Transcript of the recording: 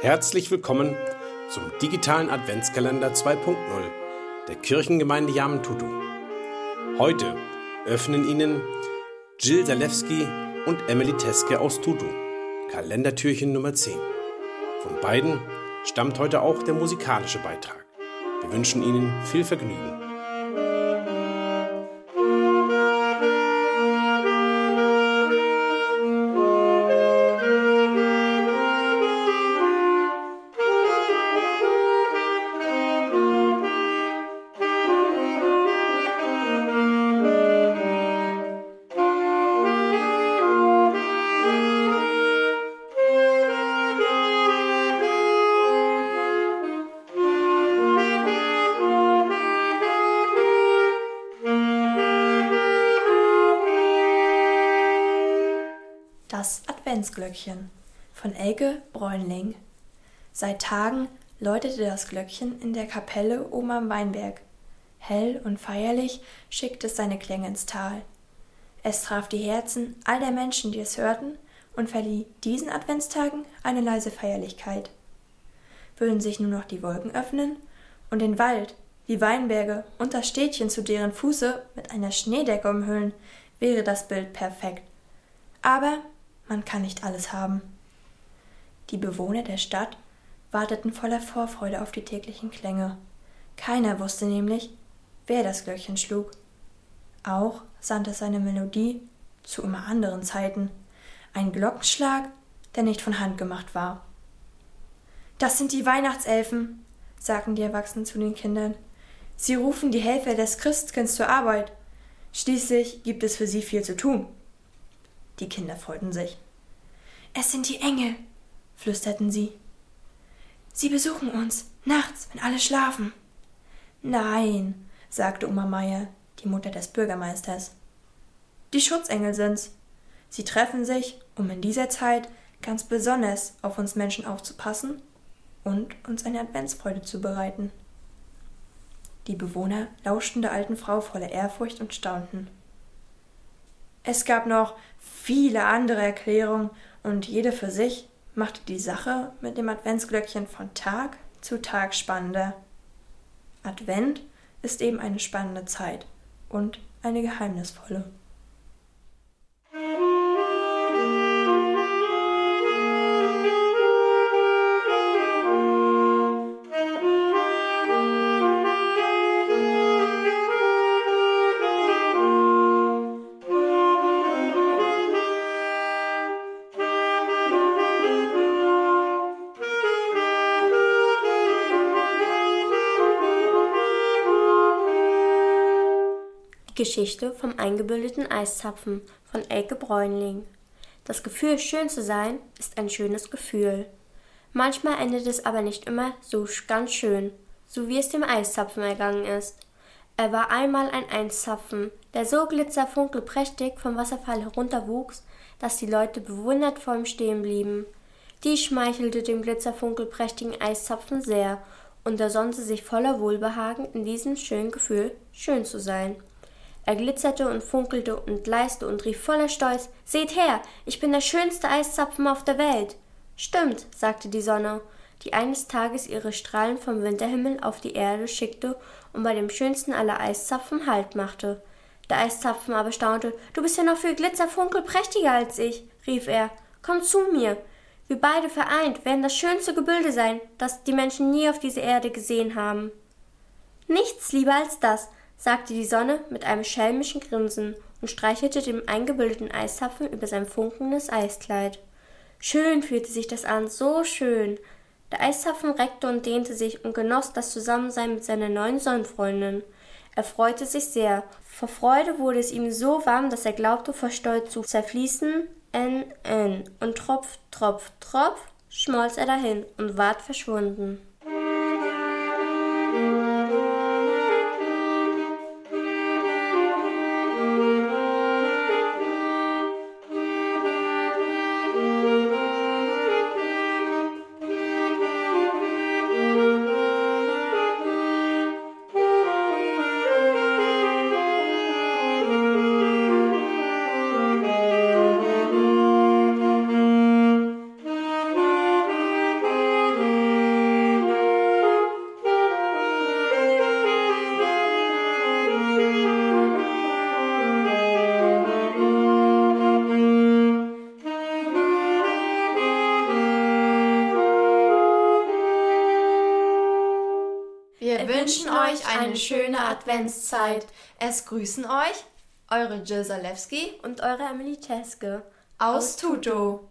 Herzlich willkommen zum digitalen Adventskalender 2.0 der Kirchengemeinde Yamen-Tutu. Heute öffnen Ihnen Jill Zalewski und Emily Teske aus Tutu Kalendertürchen Nummer 10. Von beiden stammt heute auch der musikalische Beitrag. Wir wünschen Ihnen viel Vergnügen. Das Adventsglöckchen von Elke Bräunling. Seit Tagen läutete das Glöckchen in der Kapelle oben am Weinberg. Hell und feierlich schickte es seine Klänge ins Tal. Es traf die Herzen all der Menschen, die es hörten, und verlieh diesen Adventstagen eine leise Feierlichkeit. Würden sich nur noch die Wolken öffnen und den Wald, die Weinberge und das Städtchen zu deren Fuße mit einer Schneedecke umhüllen, wäre das Bild perfekt. Aber man kann nicht alles haben. Die Bewohner der Stadt warteten voller Vorfreude auf die täglichen Klänge. Keiner wusste nämlich, wer das Glöckchen schlug. Auch sandte es seine Melodie zu immer anderen Zeiten. Ein Glockenschlag, der nicht von Hand gemacht war. »Das sind die Weihnachtselfen«, sagten die Erwachsenen zu den Kindern. »Sie rufen die Helfer des Christkinds zur Arbeit. Schließlich gibt es für sie viel zu tun.« Die Kinder freuten sich. »Es sind die Engel«, flüsterten sie. »Sie besuchen uns, nachts, wenn alle schlafen.« »Nein«, sagte Oma Meier, die Mutter des Bürgermeisters. »Die Schutzengel sind's. Sie treffen sich, um in dieser Zeit ganz besonders auf uns Menschen aufzupassen und uns eine Adventsfreude zu bereiten.« Die Bewohner lauschten der alten Frau voller Ehrfurcht und staunten. Es gab noch viele andere Erklärungen und jede für sich machte die Sache mit dem Adventsglöckchen von Tag zu Tag spannender. Advent ist eben eine spannende Zeit und eine geheimnisvolle. Geschichte vom eingebildeten Eiszapfen von Elke Bräunling. Das Gefühl, schön zu sein, ist ein schönes Gefühl. Manchmal endet es aber nicht immer so ganz schön, so wie es dem Eiszapfen ergangen ist. Er war einmal ein Eiszapfen, der so glitzerfunkelprächtig vom Wasserfall herunterwuchs, dass die Leute bewundert vor ihm stehen blieben. Dies schmeichelte dem glitzerfunkelprächtigen Eiszapfen sehr, und er sonnte sich voller Wohlbehagen in diesem schönen Gefühl, schön zu sein. Er glitzerte und funkelte und gleißte und rief voller Stolz: »Seht her, ich bin der schönste Eiszapfen auf der Welt!« »Stimmt«, sagte die Sonne, die eines Tages ihre Strahlen vom Winterhimmel auf die Erde schickte und bei dem schönsten aller Eiszapfen Halt machte. Der Eiszapfen aber staunte: »Du bist ja noch viel glitzerfunkelprächtiger als ich«, rief er. »Komm zu mir. Wir beide vereint werden das schönste Gebilde sein, das die Menschen nie auf dieser Erde gesehen haben.« »Nichts lieber als das«, sagte die Sonne mit einem schelmischen Grinsen und streichelte dem eingebildeten Eiszapfen über sein funkelndes Eiskleid. Schön fühlte sich das an, so schön. Der Eiszapfen reckte und dehnte sich und genoss das Zusammensein mit seiner neuen Sonnenfreundin. Er freute sich sehr. Vor Freude wurde es ihm so warm, dass er glaubte, vor Stolz zu zerfließen. Und Tropf, Tropf, Tropf schmolz er dahin und ward verschwunden. Wir wünschen euch eine schöne Adventszeit. Es grüßen euch eure Jill Zalewski und eure Emily Teske aus Tuto.